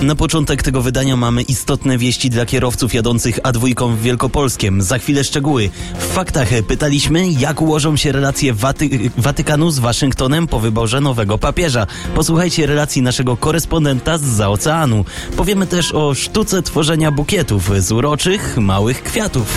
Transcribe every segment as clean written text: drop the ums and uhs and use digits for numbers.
Na początek tego wydania mamy istotne wieści dla kierowców jadących A2 w Wielkopolskiem. Za chwilę szczegóły. W faktach pytaliśmy, jak ułożą się relacje Watykanu z Waszyngtonem po wyborze nowego papieża. Posłuchajcie relacji naszego korespondenta zza oceanu. Powiemy też o sztuce tworzenia bukietów z uroczych, małych kwiatów.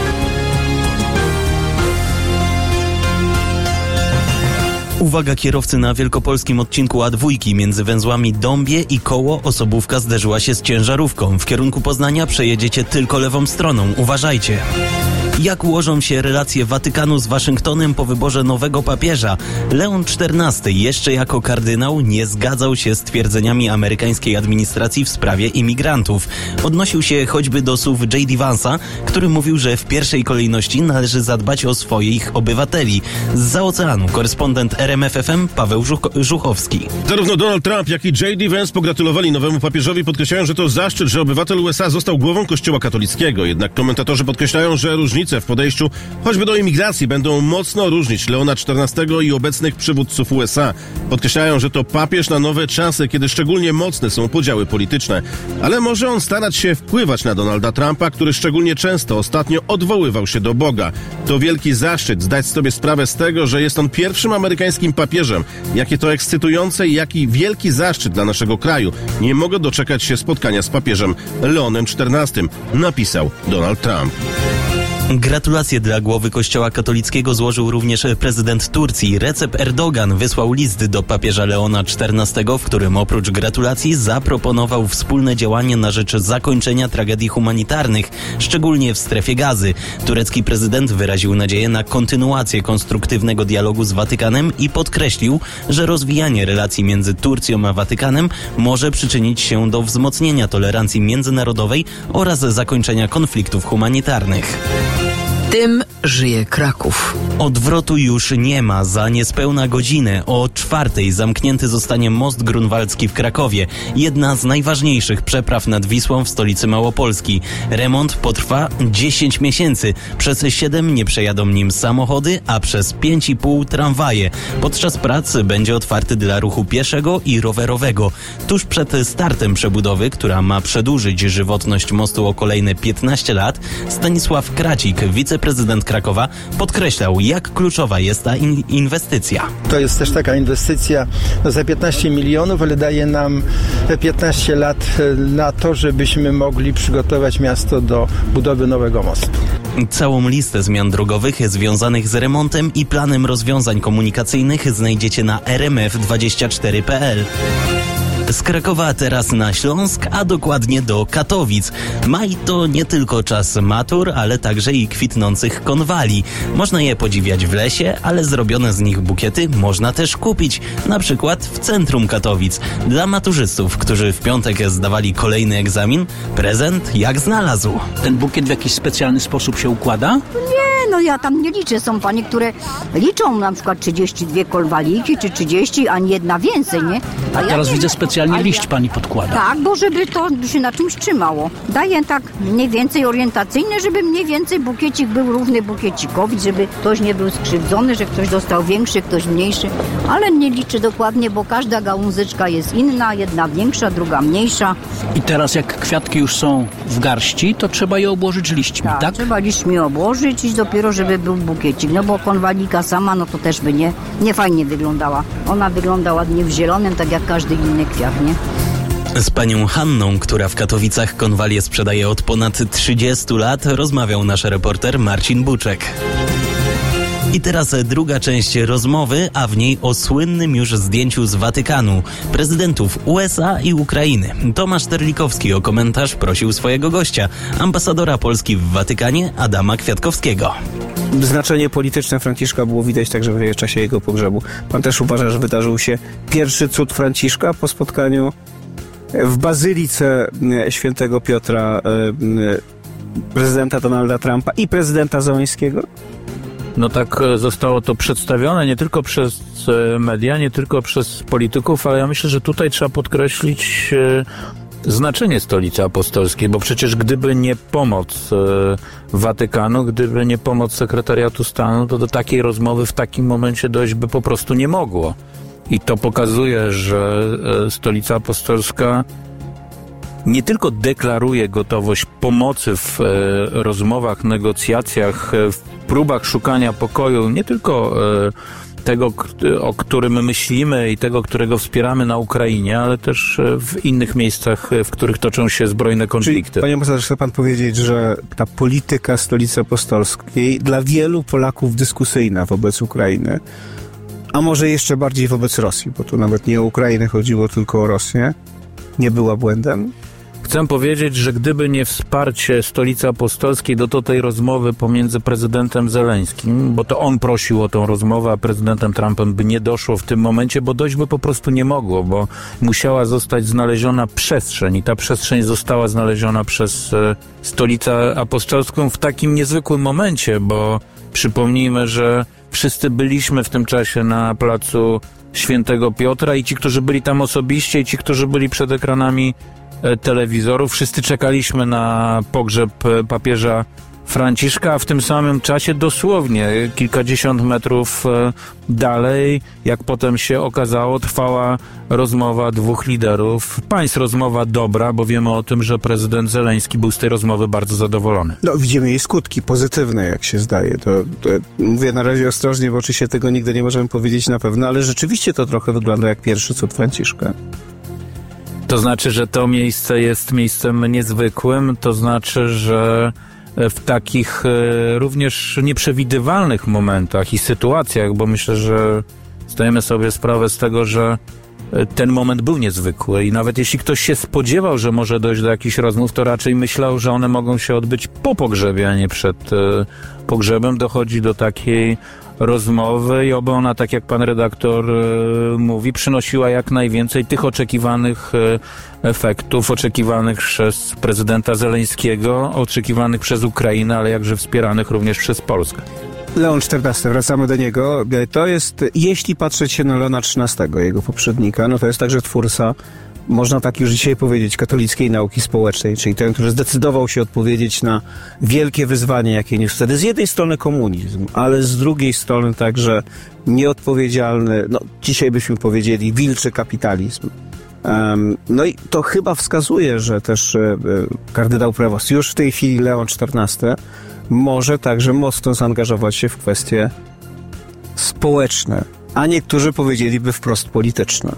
Uwaga kierowcy, na wielkopolskim odcinku A2 między węzłami Dąbie i Koło osobówka zderzyła się z ciężarówką. W kierunku Poznania przejedziecie tylko lewą stroną. Uważajcie. Jak ułożą się relacje Watykanu z Waszyngtonem po wyborze nowego papieża? Leon XIV jeszcze jako kardynał nie zgadzał się z twierdzeniami amerykańskiej administracji w sprawie imigrantów. Odnosił się choćby do słów J.D. Vance'a, który mówił, że w pierwszej kolejności należy zadbać o swoich obywateli. Zza oceanu korespondent RMF FM Paweł Żuchowski. Zarówno Donald Trump, jak i J.D. Vance pogratulowali nowemu papieżowi, podkreślają, że to zaszczyt, że obywatel USA został głową Kościoła katolickiego. Jednak komentatorzy podkreślają, że różnice w podejściu choćby do imigracji będą mocno różnić Leona XIV i obecnych przywódców USA. Podkreślają, że to papież na nowe czasy, kiedy szczególnie mocne są podziały polityczne. Ale może on starać się wpływać na Donalda Trumpa, który szczególnie często ostatnio odwoływał się do Boga. To wielki zaszczyt zdać sobie sprawę z tego, że jest on pierwszym amerykańskim papieżem. Jakie to ekscytujące i jaki wielki zaszczyt dla naszego kraju. Nie mogę doczekać się spotkania z papieżem Leonem XIV, napisał Donald Trump. Gratulacje dla głowy Kościoła katolickiego złożył również prezydent Turcji. Recep Erdogan wysłał list do papieża Leona XIV, w którym oprócz gratulacji zaproponował wspólne działanie na rzecz zakończenia tragedii humanitarnych, szczególnie w strefie Gazy. Turecki prezydent wyraził nadzieję na kontynuację konstruktywnego dialogu z Watykanem i podkreślił, że rozwijanie relacji między Turcją a Watykanem może przyczynić się do wzmocnienia tolerancji międzynarodowej oraz zakończenia konfliktów humanitarnych. Tym żyje Kraków. Odwrotu już nie ma. Za niespełna godzinę o 4:00 zamknięty zostanie most grunwaldzki w Krakowie. Jedna z najważniejszych przepraw nad Wisłą w stolicy Małopolski. Remont potrwa 10 miesięcy. Przez 7 nie przejadą nim samochody, a przez 5,5 tramwaje. Podczas prac będzie otwarty dla ruchu pieszego i rowerowego. Tuż przed startem przebudowy, która ma przedłużyć żywotność mostu o kolejne 15 lat, Stanisław Kracik, wiceprezydent Krakowa, podkreślał, jak kluczowa jest ta inwestycja. To jest też taka inwestycja za 15 milionów, ale daje nam 15 lat na to, żebyśmy mogli przygotować miasto do budowy nowego mostu. Całą listę zmian drogowych związanych z remontem i planem rozwiązań komunikacyjnych znajdziecie na rmf24.pl. Z Krakowa teraz na Śląsk, a dokładnie do Katowic. Maj to nie tylko czas matur, ale także i kwitnących konwali. Można je podziwiać w lesie, ale zrobione z nich bukiety można też kupić, na przykład w centrum Katowic. Dla maturzystów, którzy w piątek zdawali kolejny egzamin, prezent jak znalazł. Ten bukiet w jakiś specjalny sposób się układa? Nie, no ja tam nie liczę. Są panie, które liczą na przykład 32 konwaliki, czy 30, a nie jedna więcej, nie? A teraz widzę specjalnie liść pani podkłada. Tak, bo żeby to się na czymś trzymało. Daję tak mniej więcej orientacyjne, żeby mniej więcej bukiecik był równy bukiecikowi, żeby ktoś nie był skrzywdzony, że ktoś dostał większy, ktoś mniejszy, ale nie liczę dokładnie, bo każda gałązeczka jest inna, jedna większa, druga mniejsza. I teraz jak kwiatki już są w garści, to trzeba je obłożyć liśćmi, tak? Trzeba liśćmi obłożyć i dopiero, żeby był bukiecik, no bo konwalika sama, no to też by nie fajnie wyglądała. Ona wygląda ładnie w zielonym, tak jak każdy inny kwiat, nie? Z panią Hanną, która w Katowicach konwalie sprzedaje od ponad 30 lat, rozmawiał nasz reporter Marcin Buczek. I teraz druga część rozmowy, a w niej o słynnym już zdjęciu z Watykanu prezydentów USA i Ukrainy. Tomasz Terlikowski o komentarz prosił swojego gościa, ambasadora Polski w Watykanie Adama Kwiatkowskiego. Znaczenie polityczne Franciszka było widać także w czasie jego pogrzebu. Pan też uważa, że wydarzył się pierwszy cud Franciszka po spotkaniu w Bazylice Świętego Piotra prezydenta Donalda Trumpa i prezydenta Zełenskiego? No tak zostało to przedstawione nie tylko przez media, nie tylko przez polityków, ale ja myślę, że tutaj trzeba podkreślić znaczenie Stolicy Apostolskiej, bo przecież gdyby nie pomoc Watykanu, gdyby nie pomoc Sekretariatu Stanu, to do takiej rozmowy w takim momencie dojść by po prostu nie mogło. I to pokazuje, że Stolica Apostolska nie tylko deklaruje gotowość pomocy w rozmowach, negocjacjach, w próbach szukania pokoju, nie tylko tego, o którym myślimy i tego, którego wspieramy na Ukrainie, ale też w innych miejscach, w których toczą się zbrojne konflikty. Czyli, panie ambasadorze, chce pan powiedzieć, że ta polityka Stolicy Apostolskiej dla wielu Polaków dyskusyjna wobec Ukrainy, a może jeszcze bardziej wobec Rosji, bo tu nawet nie o Ukrainę chodziło, tylko o Rosję, nie była błędem? Chcę powiedzieć, że gdyby nie wsparcie Stolicy Apostolskiej do tej rozmowy pomiędzy prezydentem Zeleńskim, bo to on prosił o tą rozmowę, a prezydentem Trumpem by nie doszło w tym momencie, bo dojść by po prostu nie mogło, bo musiała zostać znaleziona przestrzeń i ta przestrzeń została znaleziona przez Stolicę Apostolską w takim niezwykłym momencie, bo przypomnijmy, że wszyscy byliśmy w tym czasie na placu Świętego Piotra i ci, którzy byli tam osobiście i ci, którzy byli przed ekranami telewizorów. Wszyscy czekaliśmy na pogrzeb papieża Franciszka, a w tym samym czasie dosłownie kilkadziesiąt metrów dalej, jak potem się okazało, trwała rozmowa dwóch liderów państw. Rozmowa dobra, bo wiemy o tym, że prezydent Zeleński był z tej rozmowy bardzo zadowolony. No, widzimy jej skutki pozytywne, jak się zdaje. To mówię na razie ostrożnie, bo oczywiście tego nigdy nie możemy powiedzieć na pewno, ale rzeczywiście to trochę wygląda jak pierwszy cud Franciszka. To znaczy, że to miejsce jest miejscem niezwykłym, to znaczy, że w takich również nieprzewidywalnych momentach i sytuacjach, bo myślę, że zdajemy sobie sprawę z tego, że ten moment był niezwykły i nawet jeśli ktoś się spodziewał, że może dojść do jakichś rozmów, to raczej myślał, że one mogą się odbyć po pogrzebie, a nie przed pogrzebem. Dochodzi do takiej rozmowy i oby ona, tak jak pan redaktor mówi, przynosiła jak najwięcej tych oczekiwanych efektów, oczekiwanych przez prezydenta Zeleńskiego, oczekiwanych przez Ukrainę, ale jakże wspieranych również przez Polskę. Leon XIV, wracamy do niego. To jest, jeśli patrzeć się na Leona XIII, jego poprzednika, no to jest także twórca, można tak już dzisiaj powiedzieć, katolickiej nauki społecznej, czyli ten, który zdecydował się odpowiedzieć na wielkie wyzwanie, jakie niósł wtedy. Z jednej strony komunizm, ale z drugiej strony także nieodpowiedzialny, no dzisiaj byśmy powiedzieli, wilczy kapitalizm. No i to chyba wskazuje, że też kardynał Prevost, już w tej chwili Leon XIV, może także mocno zaangażować się w kwestie społeczne, a niektórzy powiedzieliby wprost polityczne.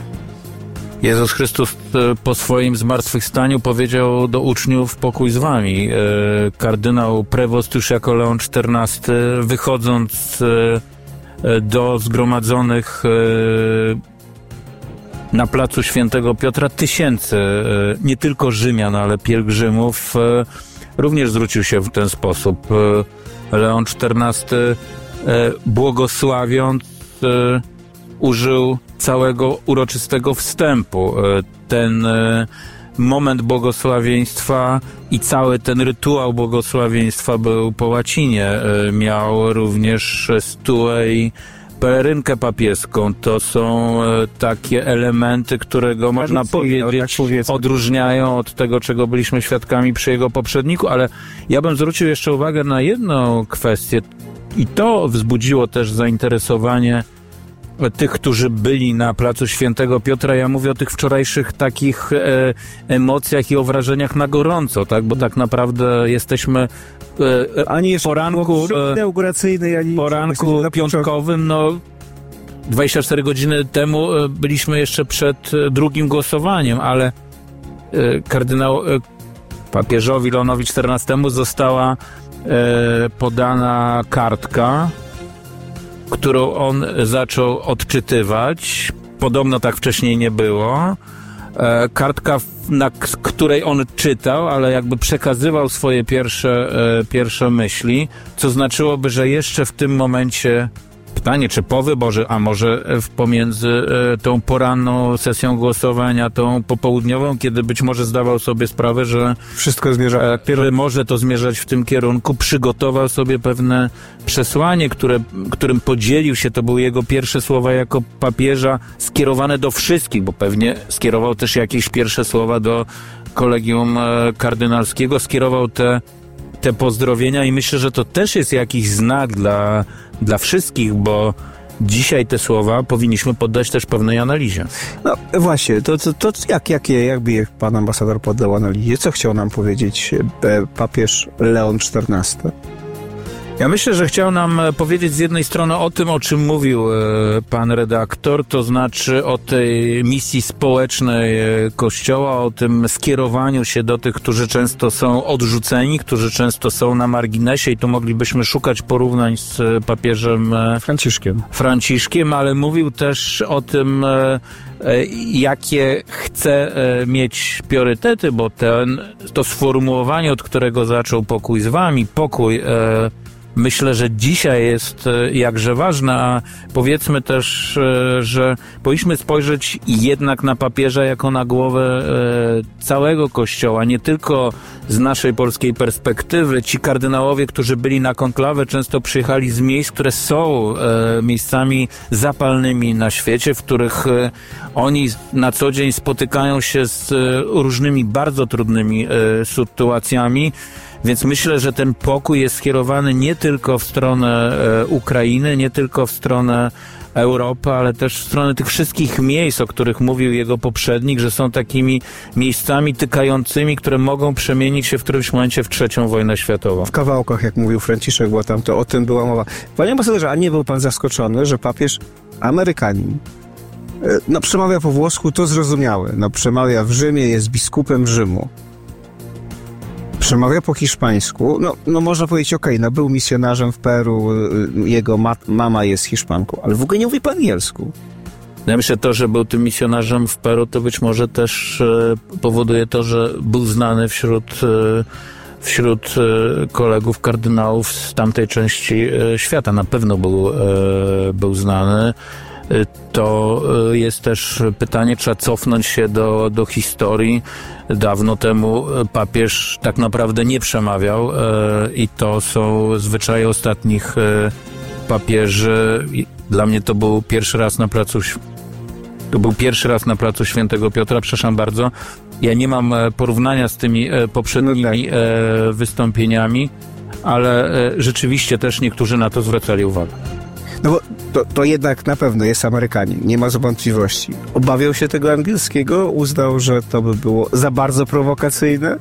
Jezus Chrystus po swoim zmartwychwstaniu powiedział do uczniów: pokój z wami. Kardynał Prevost już jako Leon XIV, wychodząc do zgromadzonych na placu Świętego Piotra tysięcy, nie tylko Rzymian, ale pielgrzymów, również zwrócił się w ten sposób. Leon XIV, błogosławiąc, użył całego uroczystego wstępu. Ten moment błogosławieństwa i cały ten rytuał błogosławieństwa był po łacinie. Miał również stułę i pelerynkę papieską. To są takie elementy, które go, można powiedzieć, odróżniają od tego, czego byliśmy świadkami przy jego poprzedniku, ale ja bym zwrócił jeszcze uwagę na jedną kwestię i to wzbudziło też zainteresowanie tych, którzy byli na placu Świętego Piotra. Ja mówię o tych wczorajszych takich emocjach i o wrażeniach na gorąco, tak? Bo tak naprawdę jesteśmy ani poranku piątkowym, no 24 godziny temu byliśmy jeszcze przed drugim głosowaniem, ale papieżowi Leonowi XIV została podana kartka, którą on zaczął odczytywać. Podobno tak wcześniej nie było. Kartka, na której on czytał, ale jakby przekazywał swoje pierwsze myśli, co znaczyłoby, że jeszcze w tym momencie, pytanie, czy po wyborze, a może pomiędzy tą poranną sesją głosowania, tą popołudniową, kiedy być może zdawał sobie sprawę, że wszystko zmierza, może to zmierzać w tym kierunku, przygotował sobie pewne przesłanie, którym podzielił się. To były jego pierwsze słowa jako papieża, skierowane do wszystkich, bo pewnie skierował też jakieś pierwsze słowa do kolegium kardynalskiego, skierował te pozdrowienia i myślę, że to też jest jakiś znak dla wszystkich, bo dzisiaj te słowa powinniśmy poddać też pewnej analizie. No właśnie, to jakby je pan ambasador poddał analizie? Co chciał nam powiedzieć papież Leon XIV? Ja myślę, że chciał nam powiedzieć z jednej strony o tym, o czym mówił pan redaktor, to znaczy o tej misji społecznej Kościoła, o tym skierowaniu się do tych, którzy często są odrzuceni, którzy często są na marginesie i tu moglibyśmy szukać porównań z papieżem Franciszkiem, ale mówił też o tym, jakie chce mieć priorytety, bo to sformułowanie, od którego zaczął pokój z wami, myślę, że dzisiaj jest jakże ważne, a powiedzmy też, że powinniśmy spojrzeć jednak na papieża jako na głowę całego Kościoła, nie tylko z naszej polskiej perspektywy. Ci kardynałowie, którzy byli na konklawę, często przyjechali z miejsc, które są miejscami zapalnymi na świecie, w których oni na co dzień spotykają się z różnymi bardzo trudnymi sytuacjami. Więc myślę, że ten pokój jest skierowany nie tylko w stronę Ukrainy, nie tylko w stronę Europy, ale też w stronę tych wszystkich miejsc, o których mówił jego poprzednik, że są takimi miejscami tykającymi, które mogą przemienić się w którymś momencie w III wojnę światową. W kawałkach, jak mówił Franciszek, bo tam o tym była mowa. Panie ambasadorze, a nie był pan zaskoczony, że papież Amerykanin przemawia po włosku, to zrozumiałe. Przemawia w Rzymie, jest biskupem Rzymu. Przemawia po hiszpańsku, można powiedzieć, był misjonarzem w Peru, jego mama jest Hiszpanką, ale w ogóle nie mówi po angielsku. Ja myślę, że był tym misjonarzem w Peru, to być może też powoduje to, że był znany wśród kolegów kardynałów z tamtej części świata. Na pewno był znany. To jest też pytanie, trzeba cofnąć się do historii. Dawno temu papież tak naprawdę nie przemawiał i to są zwyczaje ostatnich papieży. Dla mnie to był pierwszy raz na placu Świętego Piotra, przepraszam bardzo. Ja nie mam porównania z tymi poprzednimi wystąpieniami, ale rzeczywiście też niektórzy na to zwracali uwagę. No bo to jednak na pewno jest Amerykanin, nie ma wątpliwości. Obawiał się tego angielskiego, uznał, że to by było za bardzo prowokacyjne.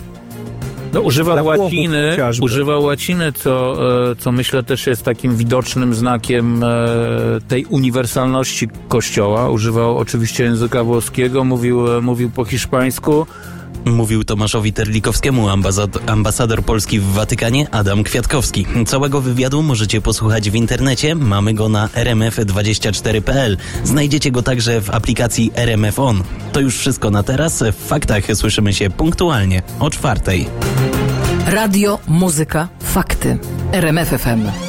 Używał łaciny, co myślę też jest takim widocznym znakiem tej uniwersalności Kościoła. Używał oczywiście języka włoskiego, mówił po hiszpańsku. Mówił Tomaszowi Terlikowskiemu ambasador Polski w Watykanie Adam Kwiatkowski. Całego wywiadu możecie posłuchać w internecie. Mamy go na rmf24.pl. Znajdziecie go także w aplikacji RMF On. To już wszystko na teraz. W Faktach słyszymy się punktualnie o 4:00. Radio, muzyka, fakty. RMF FM.